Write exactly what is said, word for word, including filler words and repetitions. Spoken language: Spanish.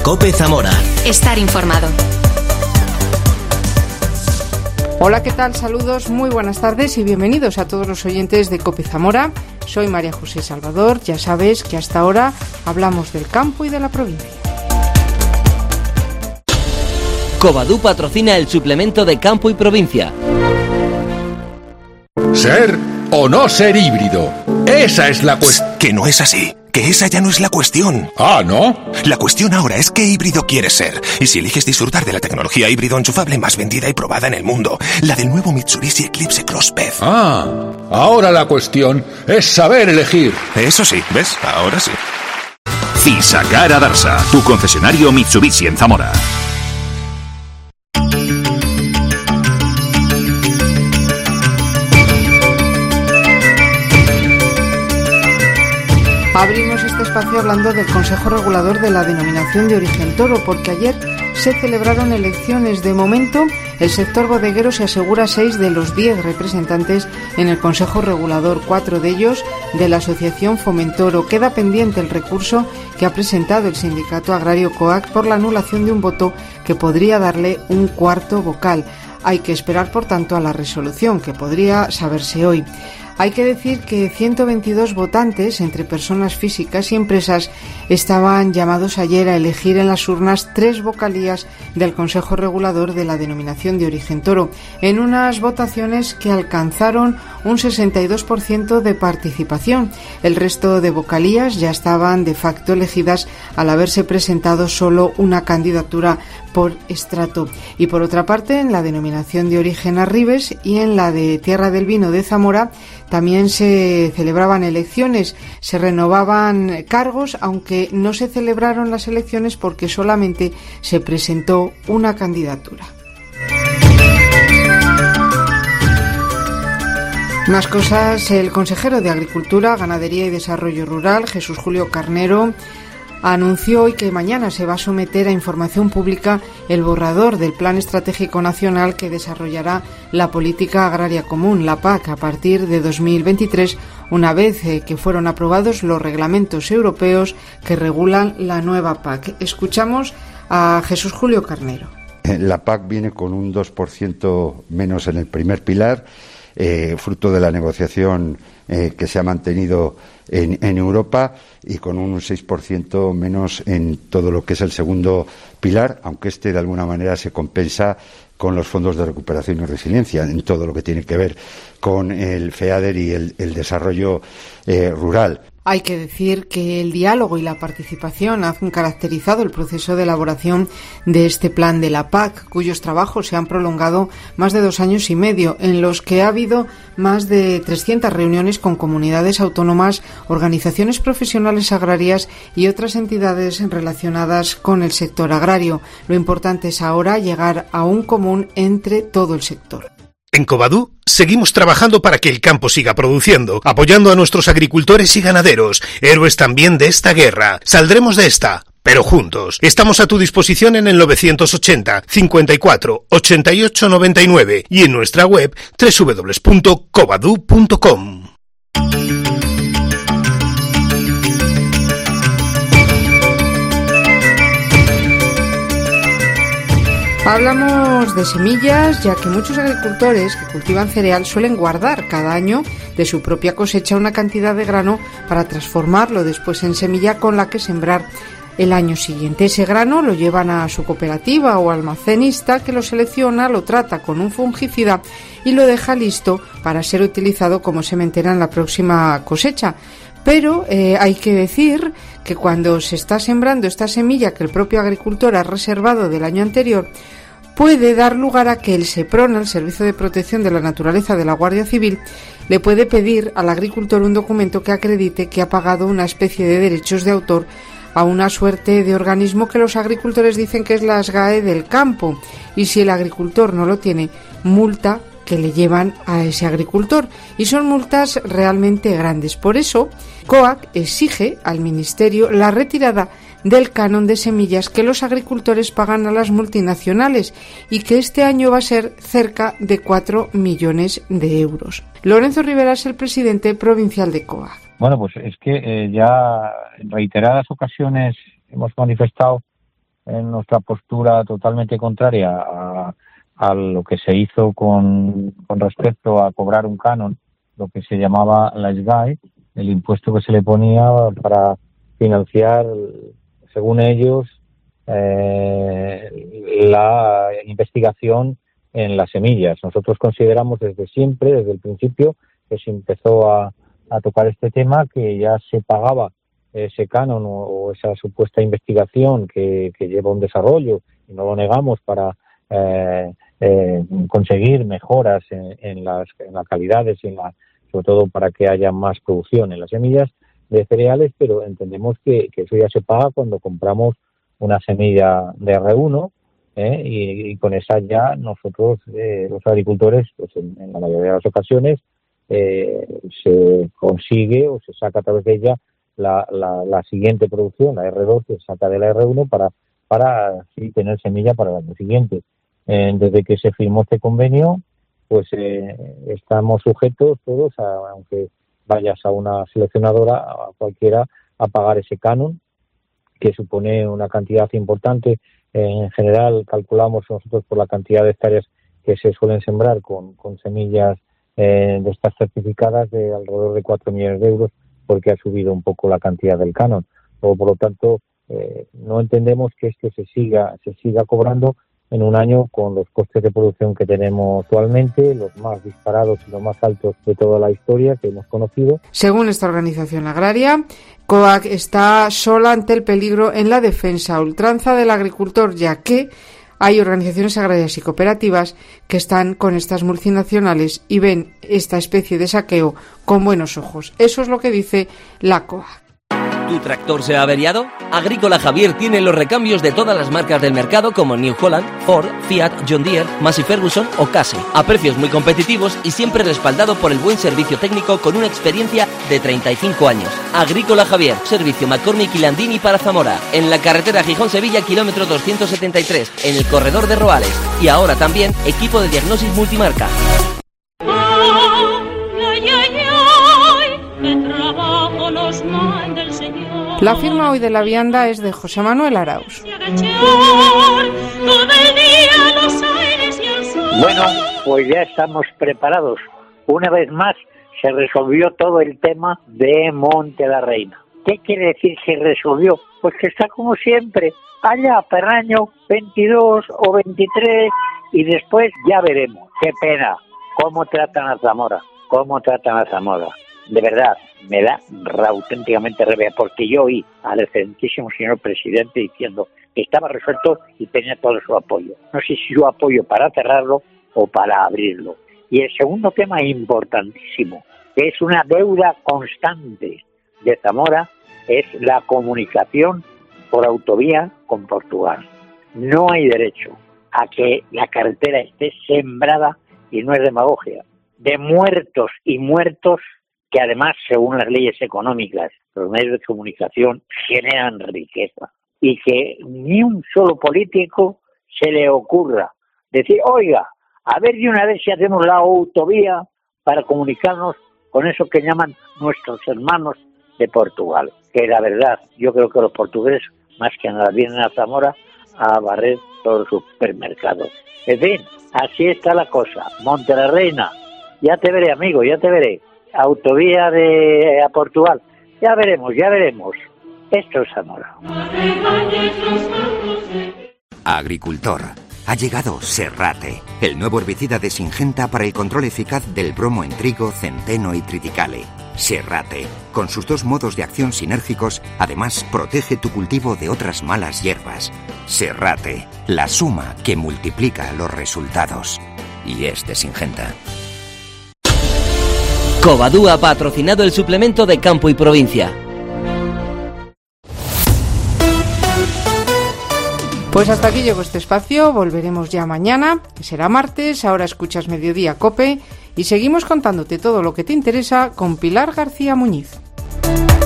COPE Zamora. Estar informado. Hola, ¿qué tal? Saludos, muy buenas tardes y bienvenidos a todos los oyentes de COPE Zamora. Soy María José Salvador. Ya sabes que hasta ahora hablamos del campo y de la provincia. Covadú patrocina el suplemento de Campo y Provincia. ¿Ser o no ser híbrido? Esa es la cuestión. Que no es así. Que esa ya no es la cuestión. Ah, ¿no? La cuestión ahora es qué híbrido quieres ser. Y si eliges disfrutar de la tecnología híbrido enchufable más vendida y probada en el mundo, la del nuevo Mitsubishi Eclipse Cross P E V. Ah, ahora la cuestión es saber elegir. Eso sí, ¿ves? Ahora sí. Fisacar Adarsa, tu concesionario Mitsubishi en Zamora. Abrimos este espacio hablando del Consejo Regulador de la Denominación de Origen Toro, porque ayer se celebraron elecciones. De momento, el sector bodeguero se asegura seis de los diez representantes en el Consejo Regulador, cuatro de ellos de la Asociación Fomentoro. Queda pendiente el recurso que ha presentado el Sindicato Agrario COAC por la anulación de un voto que podría darle un cuarto vocal. Hay que esperar, por tanto, a la resolución, que podría saberse hoy. Hay que decir que ciento veintidós votantes, entre personas físicas y empresas, estaban llamados ayer a elegir en las urnas tres vocalías del Consejo Regulador de la Denominación de Origen Toro, en unas votaciones que alcanzaron un sesenta y dos por ciento de participación. El resto de vocalías ya estaban de facto elegidas al haberse presentado solo una candidatura por estrato. Y por otra parte, en la Denominación de Origen Arribes y en la de Tierra del Vino de Zamora también se celebraban elecciones, se renovaban cargos, aunque no se celebraron las elecciones porque solamente se presentó una candidatura. Más cosas. El consejero de Agricultura, Ganadería y Desarrollo Rural, Jesús Julio Carnero, anunció hoy que mañana se va a someter a información pública el borrador del Plan Estratégico Nacional que desarrollará la Política Agraria Común, la P A C, a partir de dos mil veintitrés, una vez que fueron aprobados los reglamentos europeos que regulan la nueva P A C. Escuchamos a Jesús Julio Carnero. La P A C viene con un dos por ciento menos en el primer pilar, eh, fruto de la negociación eh, que se ha mantenido en, en Europa, y con un seis por ciento menos en todo lo que es el segundo pilar, aunque este de alguna manera se compensa con los fondos de recuperación y resiliencia en todo lo que tiene que ver con el FEADER y el, el desarrollo eh, rural. Hay que decir que el diálogo y la participación han caracterizado el proceso de elaboración de este plan de la P A C, cuyos trabajos se han prolongado más de dos años y medio, en los que ha habido más de trescientas reuniones con comunidades autónomas, organizaciones profesionales agrarias y otras entidades relacionadas con el sector agrario. Lo importante es ahora llegar a un común entre todo el sector. En Covadú seguimos trabajando para que el campo siga produciendo, apoyando a nuestros agricultores y ganaderos, héroes también de esta guerra. Saldremos de esta, pero juntos. Estamos a tu disposición en el novecientos ochenta, cincuenta y cuatro, ochenta y ocho, noventa y nueve y en nuestra web doble u doble u doble u punto covadú punto com. Hablamos de semillas, ya que muchos agricultores que cultivan cereal suelen guardar cada año de su propia cosecha una cantidad de grano para transformarlo después en semilla con la que sembrar el año siguiente. Ese grano lo llevan a su cooperativa o almacenista, que lo selecciona, lo trata con un fungicida y lo deja listo para ser utilizado como sementera en la próxima cosecha. Pero eh, hay que decir que cuando se está sembrando esta semilla que el propio agricultor ha reservado del año anterior, puede dar lugar a que el SEPRONA, el Servicio de Protección de la Naturaleza de la Guardia Civil, le puede pedir al agricultor un documento que acredite que ha pagado una especie de derechos de autor a una suerte de organismo que los agricultores dicen que es la SGAE del campo, y si el agricultor no lo tiene, multa que le llevan a ese agricultor, y son multas realmente grandes. Por eso, COAC exige al Ministerio la retirada del canon de semillas que los agricultores pagan a las multinacionales y que este año va a ser cerca de cuatro millones de euros. Lorenzo Rivera es el presidente provincial de COAC. Bueno, pues es que eh, ya en reiteradas ocasiones hemos manifestado en nuestra postura totalmente contraria a, a lo que se hizo con, con respecto a cobrar un canon, lo que se llamaba la S G A E, el impuesto que se le ponía para financiar, según ellos, eh, la investigación en las semillas. Nosotros consideramos desde siempre, desde el principio, que se empezó a, a tocar este tema, que ya se pagaba ese canon o, o esa supuesta investigación que, que lleva un desarrollo, y no lo negamos, para eh, eh, conseguir mejoras en, en, las, en las calidades y en la, sobre todo para que haya más producción en las semillas de cereales, pero entendemos que, que eso ya se paga cuando compramos una semilla de R uno, ¿eh? y, y con esa ya nosotros, eh, los agricultores, pues en, en la mayoría de las ocasiones, eh, se consigue o se saca a través de ella la, la, la siguiente producción, la R dos, se saca de la R uno para, para así tener semilla para el año siguiente. Eh, desde que se firmó este convenio, pues eh, estamos sujetos todos, a, aunque vayas a una seleccionadora, a cualquiera, a pagar ese canon, que supone una cantidad importante. En general, calculamos nosotros por la cantidad de hectáreas que se suelen sembrar con, con semillas eh, de estas certificadas, de alrededor de cuatro millones de euros, porque ha subido un poco la cantidad del canon. O, por lo tanto, eh, no entendemos que esto se siga, se siga cobrando en un año con los costes de producción que tenemos actualmente, los más disparados y los más altos de toda la historia que hemos conocido. Según esta organización agraria, COAG está sola ante el peligro en la defensa a ultranza del agricultor, ya que hay organizaciones agrarias y cooperativas que están con estas multinacionales y ven esta especie de saqueo con buenos ojos. Eso es lo que dice la COAG. ¿Tu tractor se ha averiado? Agrícola Javier tiene los recambios de todas las marcas del mercado como New Holland, Ford, Fiat, John Deere, Massey Ferguson o Case, a precios muy competitivos y siempre respaldado por el buen servicio técnico con una experiencia de treinta y cinco años. Agrícola Javier, servicio McCormick y Landini para Zamora, en la carretera Gijón-Sevilla, kilómetro doscientos setenta y tres, en el corredor de Roales, y ahora también equipo de diagnosis multimarca. La firma hoy de la vianda es de José Manuel Arauz. Bueno, pues ya estamos preparados. Una vez más se resolvió todo el tema de Monte la Reina. ¿Qué quiere decir se resolvió? Pues que está como siempre, allá per año veintidós o veintitrés, y después ya veremos. Qué pena, cómo tratan a Zamora, cómo tratan a Zamora. De verdad, me da auténticamente rabia, porque yo oí al excelentísimo señor presidente diciendo que estaba resuelto y tenía todo su apoyo. No sé si su apoyo para cerrarlo o para abrirlo. Y el segundo tema importantísimo, que es una deuda constante de Zamora, es la comunicación por autovía con Portugal. No hay derecho a que la carretera esté sembrada, y no es demagogia, de muertos y muertos, que además, según las leyes económicas, los medios de comunicación generan riqueza, y que ni un solo político se le ocurra decir, oiga, a ver de una vez si hacemos la autovía para comunicarnos con eso que llaman nuestros hermanos de Portugal. Que la verdad, yo creo que los portugueses, más que nada, vienen a Zamora a barrer todos los supermercados. En fin, así está la cosa. Monte la Reina, ya te veré, amigo, ya te veré. Autovía de a Portugal, ya veremos, ya veremos. Esto es Zamora. Agricultor. Ha llegado Serrate, el nuevo herbicida de Syngenta para el control eficaz del bromo en trigo, centeno y triticale. Serrate, con sus dos modos de acción sinérgicos, además protege tu cultivo de otras malas hierbas. Serrate, la suma que multiplica los resultados. Y es de Syngenta. Covadú ha patrocinado el suplemento de Campo y Provincia. Pues hasta aquí llegó este espacio, volveremos ya mañana, que será martes, ahora escuchas Mediodía COPE y seguimos contándote todo lo que te interesa con Pilar García Muñiz.